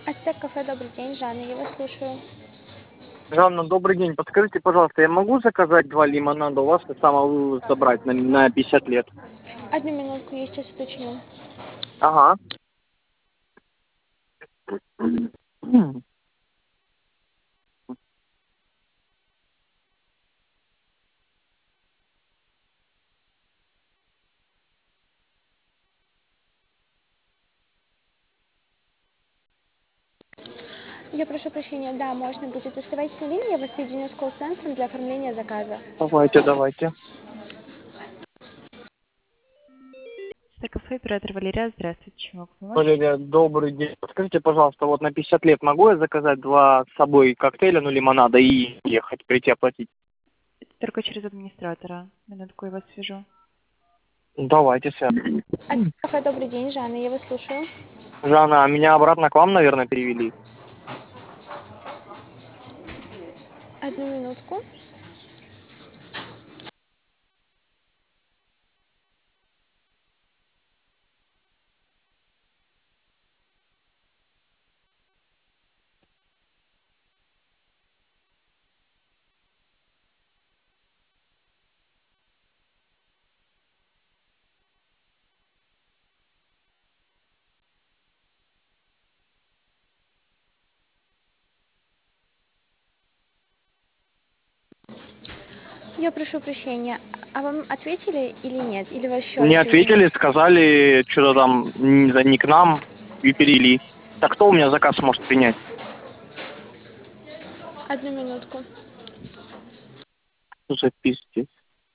Ацтек кафе, добрый день, Жанна, я вас слушаю. Жанна, добрый день. Подскажите, пожалуйста, я могу заказать 2 лимонада у вас и самовывоз забрать на 50 лет? Одну минутку, я сейчас уточню. Ага. Я прошу прощения, да, можно будет. Оставайтесь на линии, я вас соединю с колл-центром для оформления заказа. Давайте. Это кафе оператор Валерия. Здравствуйте, чем могу помочь? Валерия, добрый день. Подскажите, пожалуйста, вот на 50 лет могу я заказать 2 с собой коктейля, ну, лимонада и ехать, прийти оплатить? Это только через администратора. Минутку, я вас свяжу. Давайте, связывайтесь. Ацтек кафе, добрый день, Жанна, я вас слушаю. Жанна, а меня обратно к вам, наверное, перевели? Одну минутку. Я прошу прощения, а вам ответили или нет? Или вас еще Мне раз ответили, соединить? сказали, что-то там не к нам и перевели. Так кто у меня заказ может принять? Одну минутку. Записывайте.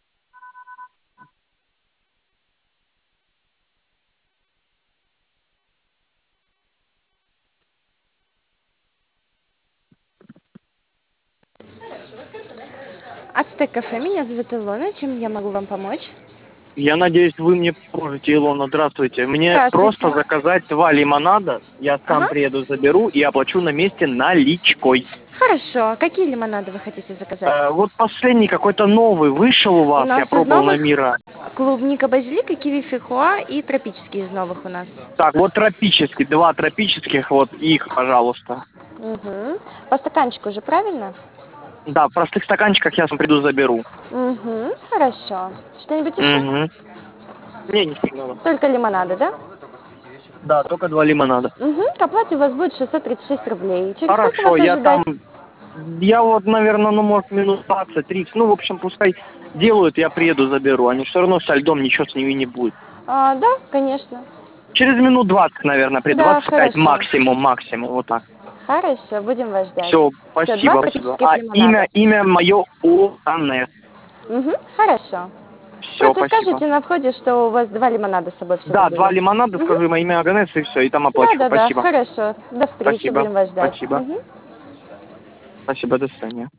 Ацтек кафе, меня зовут Илона, чем я могу вам помочь? Я надеюсь, вы мне поможете, Илона. Здравствуйте. Мне Здравствуйте. просто заказать 2 лимонада. Я сам Ага. приеду, заберу и оплачу на месте наличкой. Хорошо. Какие лимонады вы хотите заказать? Вот последний какой-то новый вышел у У вас. Я нас из пробовал на новых Мира. клубника, базилика, киви, фихуа и тропические из новых у нас. Так, вот тропический. 2 тропических. Вот их, пожалуйста. Угу. По стаканчику же, правильно? Да, в простых стаканчиках я сам приду, заберу. Угу. Хорошо. Что-нибудь еще? Угу. Не, ничего не надо. Только лимонады, да? Да, только 2 лимонада. Угу. К оплате у вас будет 636 рублей. Через сколько Хорошо, вас я там... ожидать? Я вот, наверное, ну, может, минут 20-30. Ну, в общем, пускай делают, я приеду, заберу. Они все равно со льдом, ничего с ними не будет. Да, конечно. Через минут 20, наверное, при Да, 25 хорошо. максимум, вот так. Хорошо, будем вас ждать. Все, Все, два спасибо. тропических лимонада. Имя мое Анне. Угу. Хорошо. Все, Просто спасибо. скажите на входе, что у вас 2 лимонада с собой всего Да, 2 будет. лимонада, Угу. скажу имя Аганес, и все, и там оплачу. Да, Спасибо. хорошо. До встречи, Спасибо. будем вас ждать. Спасибо. Угу. Спасибо, до свидания.